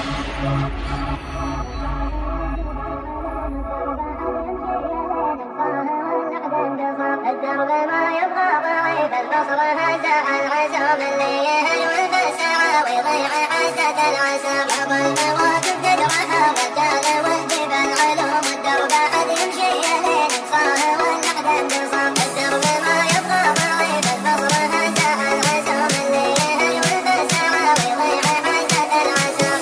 الدرب ما يبغى ضعيف البصر هزا العزم اللي يهجو الساعة ويضيع حاسة العسى بعض المواقف تدرها والجال والجبال علوم الدرب قد يمشي لين صاهر والنقد انتصام الدرب ما يبغى ضعيف البصر هزا العزم اللي يهجو الساعة ويضيع حاسة العسى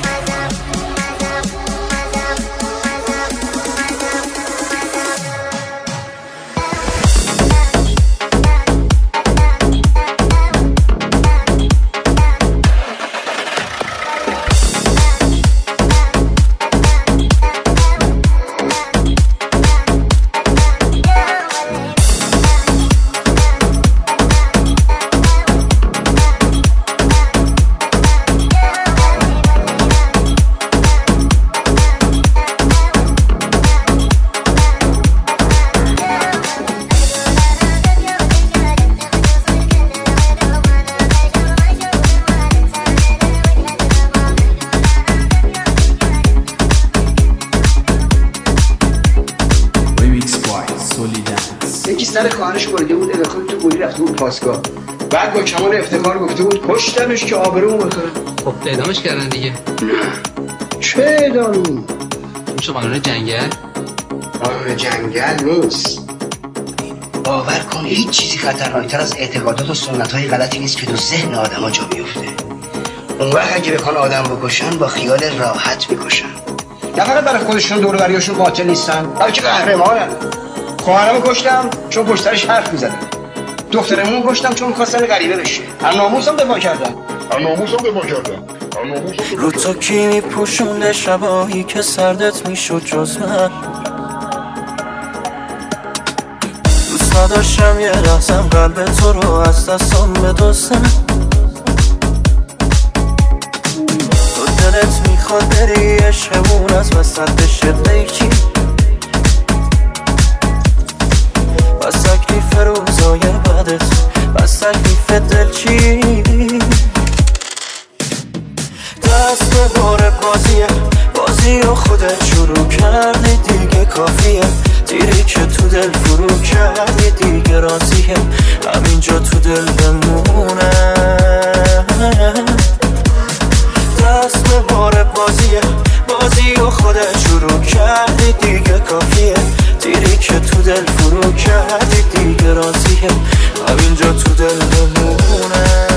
یکی سر خواهرش بریده بود انداخته تو گوری رفته بود پاسگاه. بعد با کمال افتخار گفته بود کشتمش که آبرومو بخره. خب اعدامش کردن دیگه. چه اعدامی؟ میشه قانون جنگل؟ قانون جنگل نیست. باور کن هیچ چیزی خطرناکتر از اعتقادات و سنت‌های غلطی نیست که تو ذهن آدم‌ها جا بیفته. اون وقت اگه بخوان آدم بکشن با خیال راحت میکشن. نه فقط برای خودشون دور و بریاشون قاتل نیستن، بلکه قهرمانن. خواهرمو کشتم چون پشترش حرف میزدم. دخترمو کشتم چون می‌خواستن غریبه بشه. از ناموسم دفاع کردم. رو تو کی میپوشونده شبایی که سردت میشد جز من. دوست نداشتم یه لحظم قلب تو رو از دستم بدوزم. تو دلت میخواد بری عشقمون از وسط بشه قیچی. بس تکلیف روزای بعدت، بس تکلیف دل چی؟ دست به بار بازی و خودت شروع کردی دیگه کافیه. دیری که تو دل فرو کردی دیگه راضیه، همینجا تو دل بمونه. دست به بار بازی و خودت شروع کردی دیگه کافیه. دیری که تو دل فرو کردی دیگه راضیه، همینجا تو دل بمونه.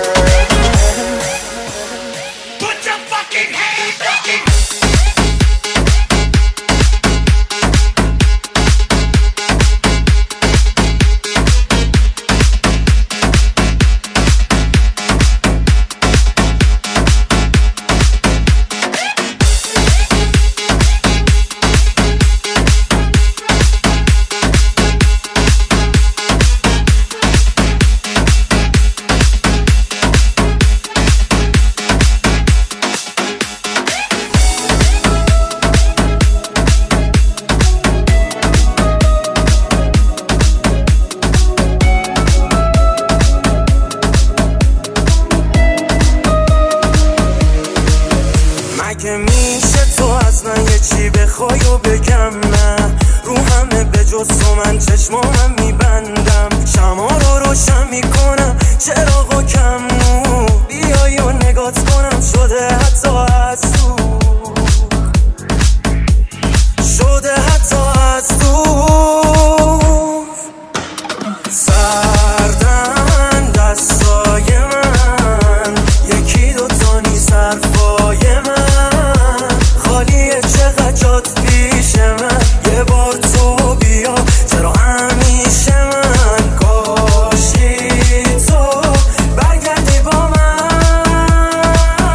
مگه میشه تو از من یه چی بخوای و بگم نه؟ رو همه به جز تو من چشمامم میبندم. شما رو روشن میکنم چراغا کم نور، بیای و نگات کنم شده حتی از تو، شده حتی از تو. سردن دستای من، یکی دوتا نیست حرفای من. خالیه چقدر جات پیش من، یه بار تو بیا چرا همیشه من. کاشی تو برگردی با من.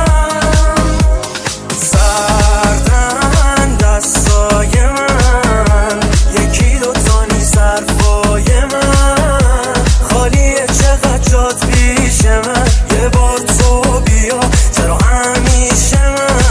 سردن دستای من، یکی دوتا نیست حرفای من. خالیه چقدر جات پیش من، یه بار تو بیا چرا همیشه من.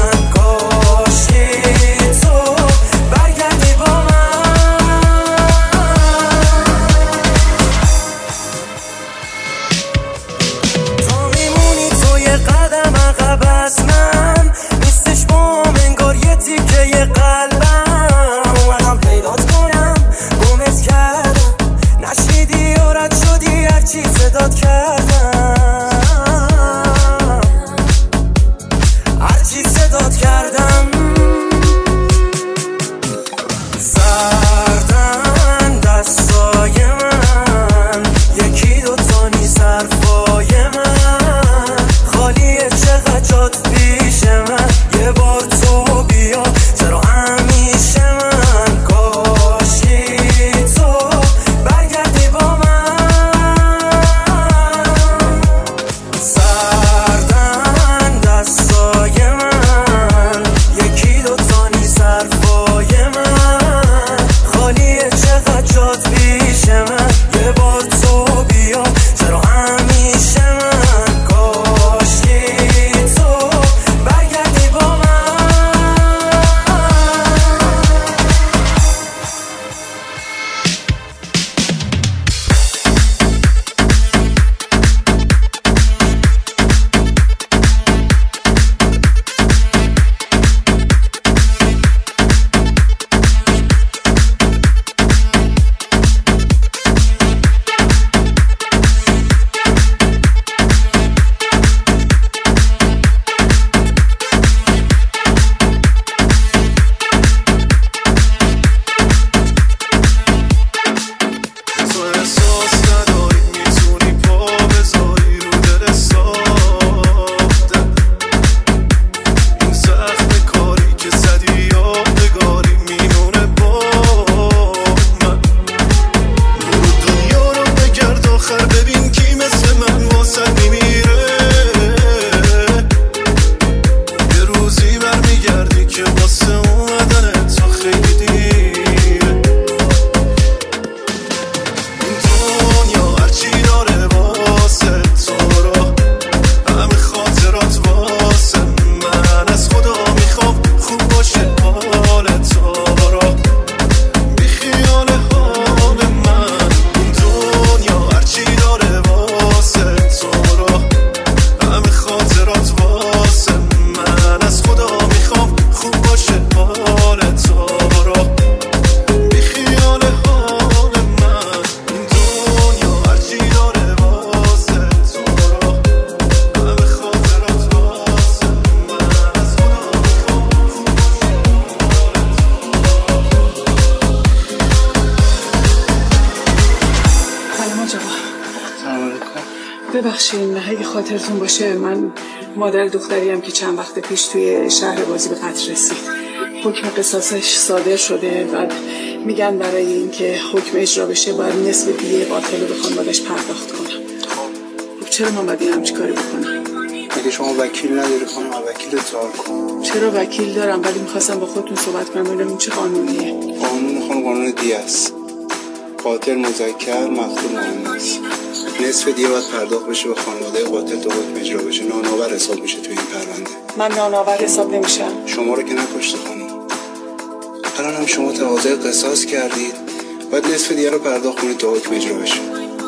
ببخشین اگه خاطرتون باشه من مادر دختریم که چند وقت پیش توی شهر بازی به قتل رسید. حکم قصاصش صادر شده. بعد میگن برای اینکه حکم اجرا بشه باید نصف دیه قاتل رو به خانواده‌اش پرداخت کنم. خب چرا من باید همچین کاری بکنم؟ اگه شما وکیل نداری خانم وکیل اظهار کن. چرا وکیل دارم ولی میخواستم با خودتون صحبت کنم ببینم این چه قانونیه. قانون دیه است. قاتل مذکر مقتول مؤنث. نصف دیه باید پرداخت بشه به خانواده قاتل تا حکم اجرا بشه. نانآور حساب میشه تو این پرونده. من نانآور حساب نمیشم. شما رو که نکشته خانم. الان هم شما تقاضای قصاص کردید. باید نصف دیه رو پرداخت کنید تا حکم اجرا بشه.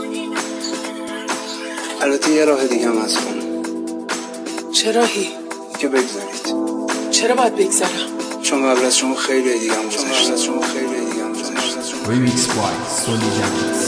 البته یه راه دیگه هم هست خانم. چه راهی؟ که بگذارید. چرا باید بگذارم؟ چون قبل از شما خیلی دیگه هم گذشته. Remix by Sony Jackets.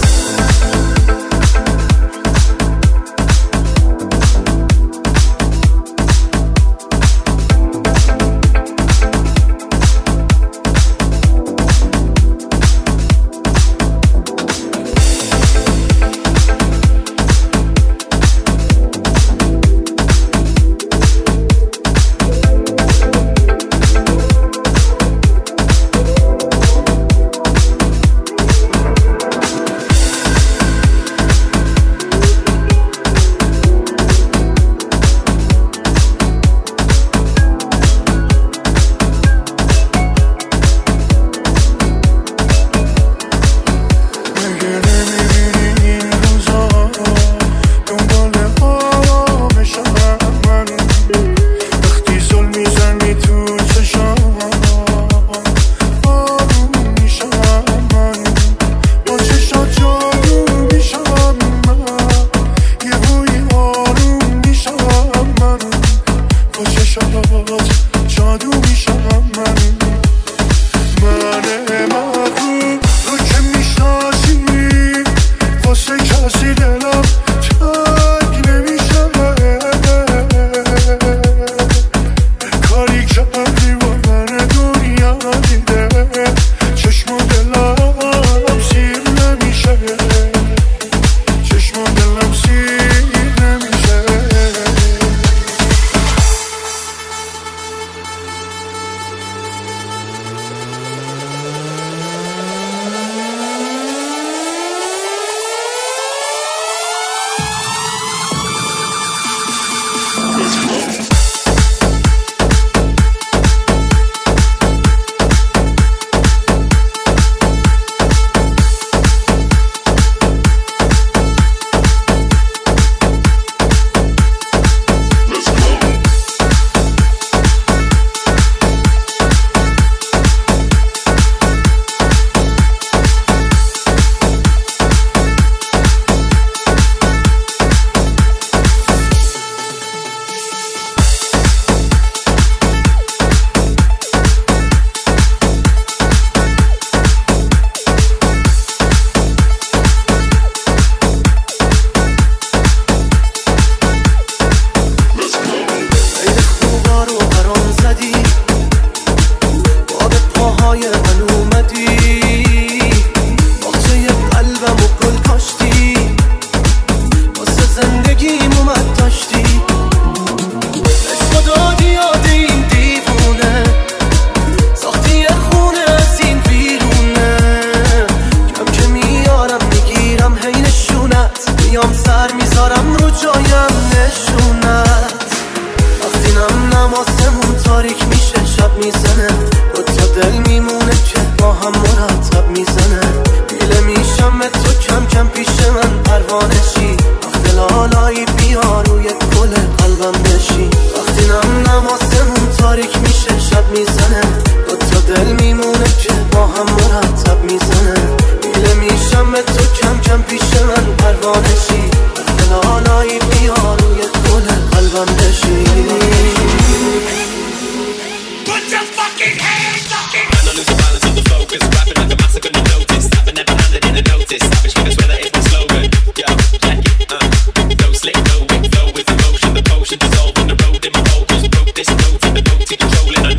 Slick, no with the motion, dissolve on the road in my vocals, broke this note from the note to controlling.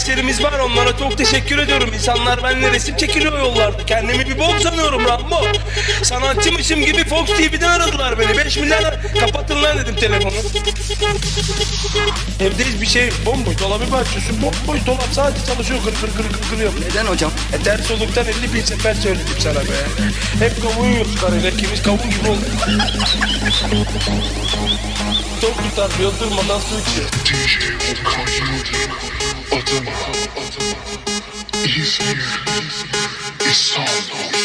kardeşlerimiz var, onlara çok teşekkür ediyorum. İnsanlar benimle resim çekiliyor yollarda. Kendimi bir bok sanıyorum Rambo. Sanatçımışım gibi Fox TV'den aradılar beni. 5 milyar kapatın lan dedim telefonu. Evde hiçbir şey bomboş. Dolabı bir açıyorsun, bomboş dolap sadece çalışıyor, kır yapıyor. Neden hocam? Ders oluktan 50 bin sefer söyledim sana be. Hep kavun yiyoruz karıyla, ikimiz kavun gibi olduk. Top tutar, yıldırmadan su içiyor. DJ Okan Yıldırım Adana İzmir İstanbul.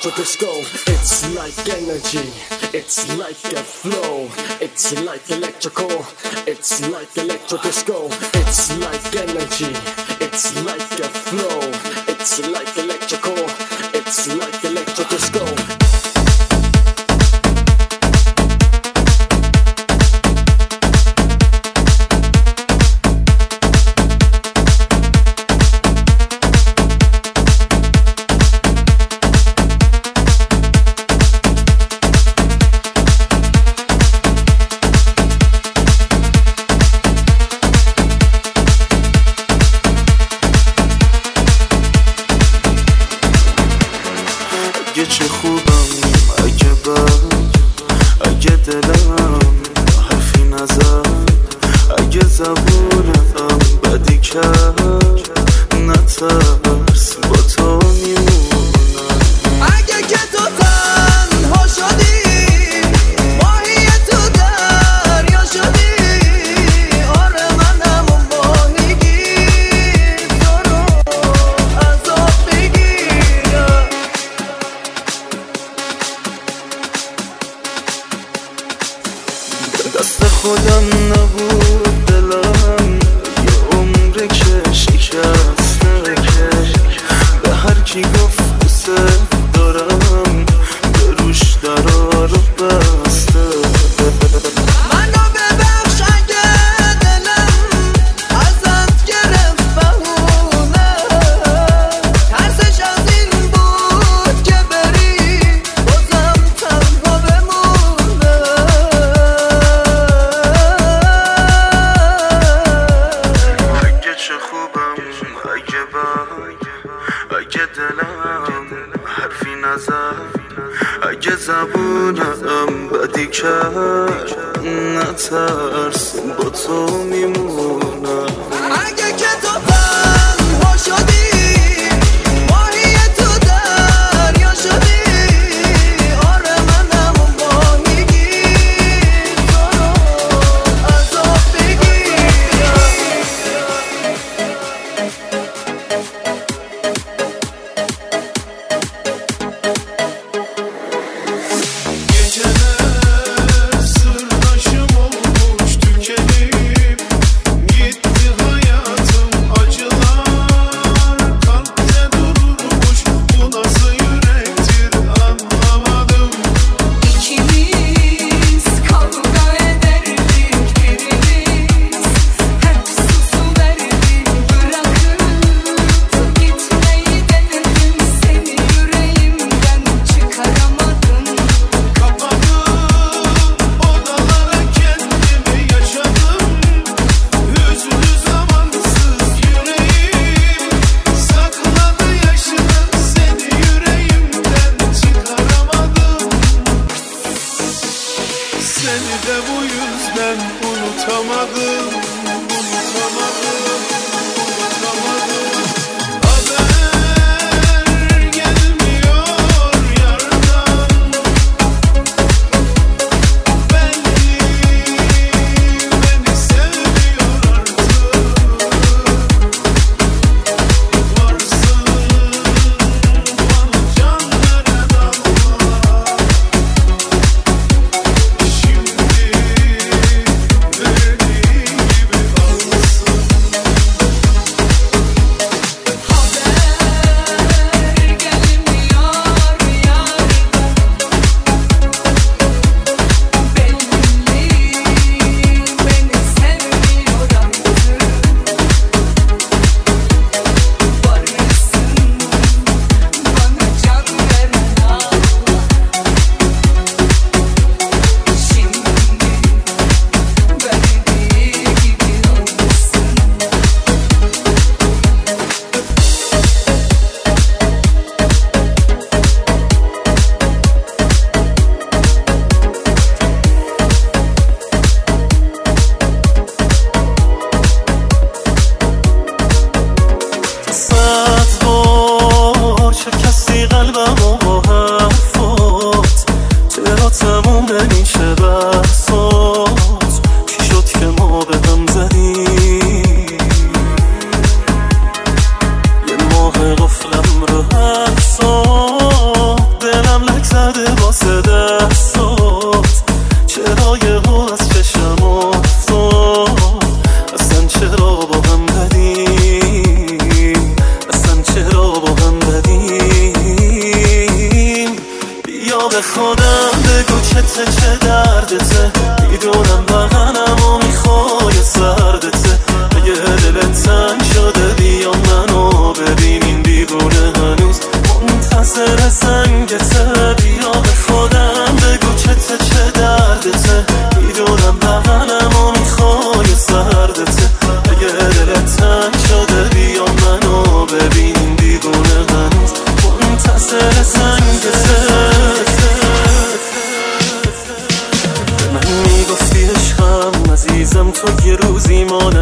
electro disco. It's like energy, it's like a flow. It's like electrical, it's like electro disco. It's like energy, it's like a flow. It's like electrical, it's like electro disco. چه خوبم اگه اگه دلم حرفی نزد، اگه زبونم بدی کرد، نترس با تو میمونم. اگه که تو تنها شدی، ماهی تو دریا شدی، آره من همون ماهیگیر تو رو از آب بگیرم. دست خودم نبود دلم، یه عمر که شکسته، به هر کی گفت دوست دارم به روش درا رو بسته. منو ببخش اگه دلم ازت گرفت بهونه، ترسش از این بود که بری بازم تنها بمونه. چه خوبم اگه دلم حرفی نزد، اگه زبونم بدی کرد، نترس با تو میمونم. اگه که تو تنها شدی، ماهی تو دریا شدی، آره من همون ماهیگیر تو رو از آب بگیرم. Seni de bu yüzden unutamadım. Haber gelmiyor yardan, belki beni sevmiyor artık. Varsın bana can veren Allah, قفلم رو حبسات، دل گوشته چه دردته، میدونم بغنم و میخوای سردته. اگه دلت تنگ شده بیا منو ببین، این دیوونه هنوز منتظر زنگته. بیا به خودم بگو چه دردته، میدونم بغنم و میخوای سردته. اگه دلت تنگ شده بیا منو ببین، این دیوونه هنوز منتظر زنگته. من میگفتی عشقم عزیزم، تو یه روزی مال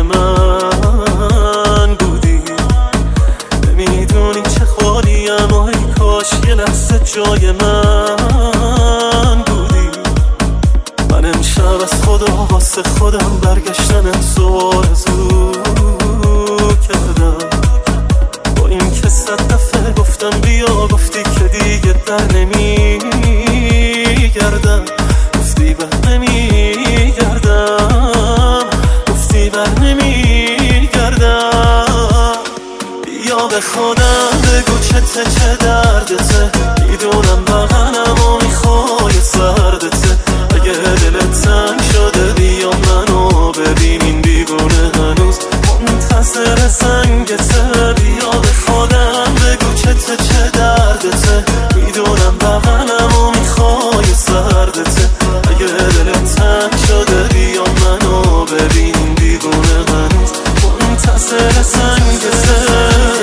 من بودی. نمیدونی چه خالیم و ای کاش یه لحظه جای من بودی. من امشب از خدا واسه خودم برگشتنت رو آرزو کردم. با این که 100 دفعه گفتم بیا، گفتی که دیگه در نمیگردم. گفتی بر نمیگردم، گفتی بر نمیگردم. بیا به خودم بگو چه دردته، میدونم بغنم و میخوای سردته. اگه دلت تنگ شده بیا منو ببین، این دیوونه هنوز منتظر زنگته. بیا به خودم بگو چه دردته، میدونم بغنم و میخوای سردته. اگه دلت تنگ شده بیا منو ببین، این دیوونه هنوز منتظر زنگته.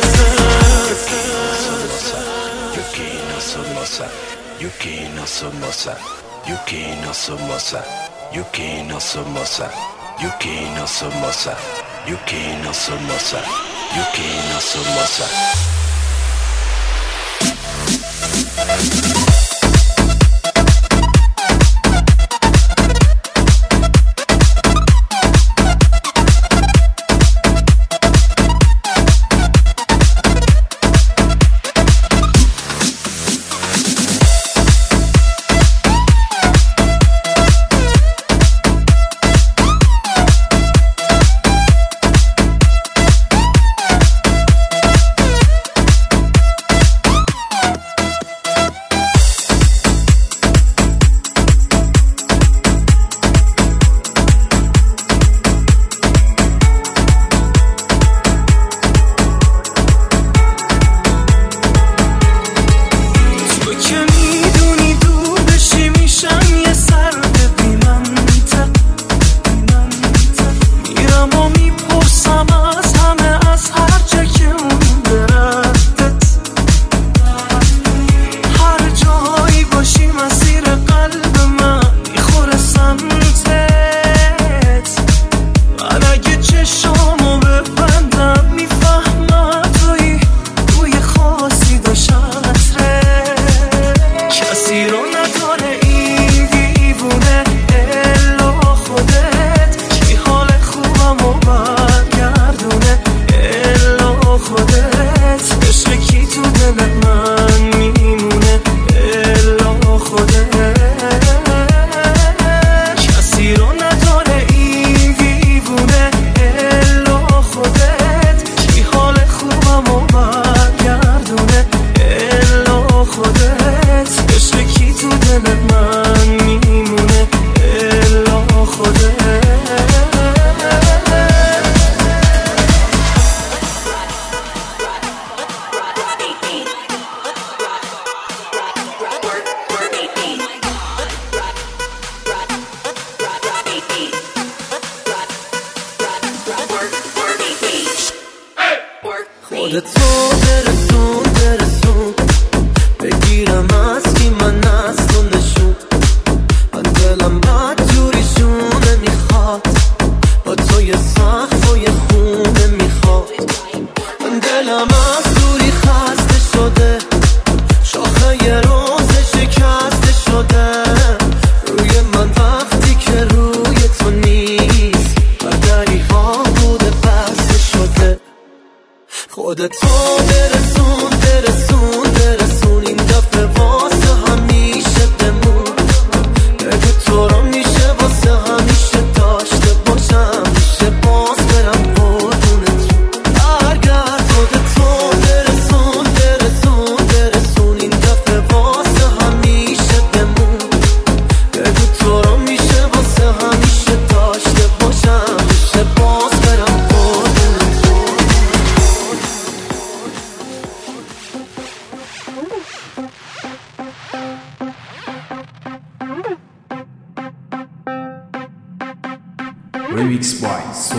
Yuki no somosa, Yuki no somosa, Yuki no somosa, Yuki no somosa, Yuki no somosa, Yuki no somosa.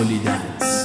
سولی دنس.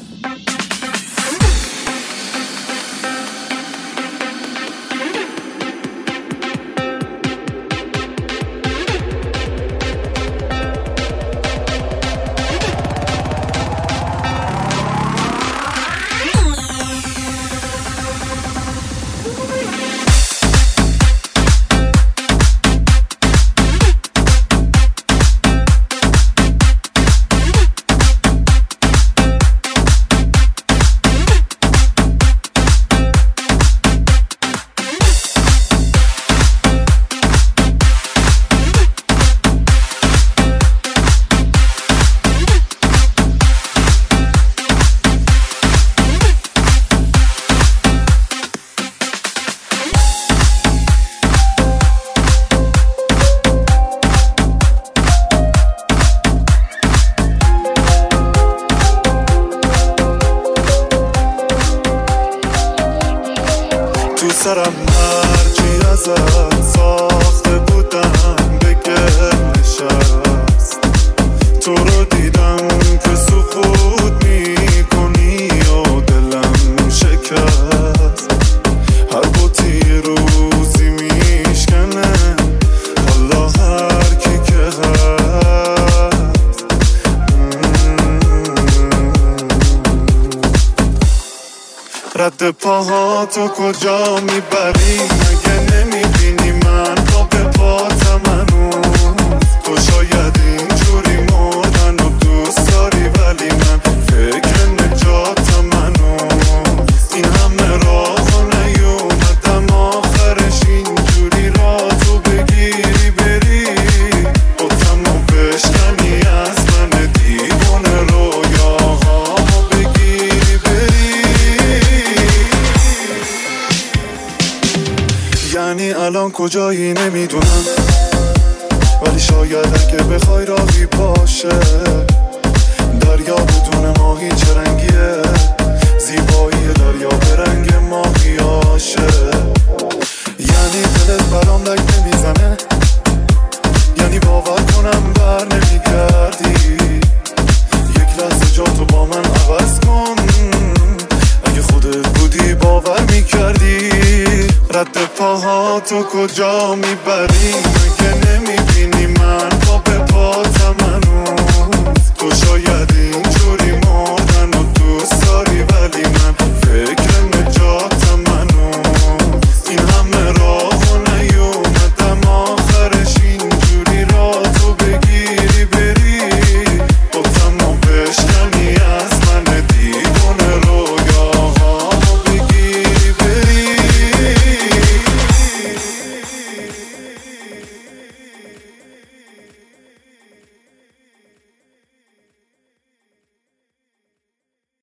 سرم هرچی ازت ساخته بودم بگه نشست، تو رو دیدم که سقوط میکنی و دلم شکست. هر بوتی روزی میشکنه حالا هر کی که هست. رد پاهاتو کجا میبری؟ مگه نمیبینی من پا به پاتم هنوز؟ تو شاید اینجوری مردن و دوست داری ولی من فکر نجاتم هنوز. این همه راه نیومدم آخرش اینجوری را تو بگیری بری بطمو بشکنی از من دیوونه رویاهامو بگیری بری. یعنی الان کجایی نمیدونم، ولی شاید اگه بخوای راهی باشه. دریا بدون ماهی چه رنگیه؟ زیبایی دریا به رنگ ماهیاشه. یعنی دلت برام لک نمیزنه، یعنی باور کنم بر نمیگردی. یک لحظه جاتو با من عوض کن، اگه خودت بودی باور میکردی. رد پاهاتو کجا میبری؟ مگه نمی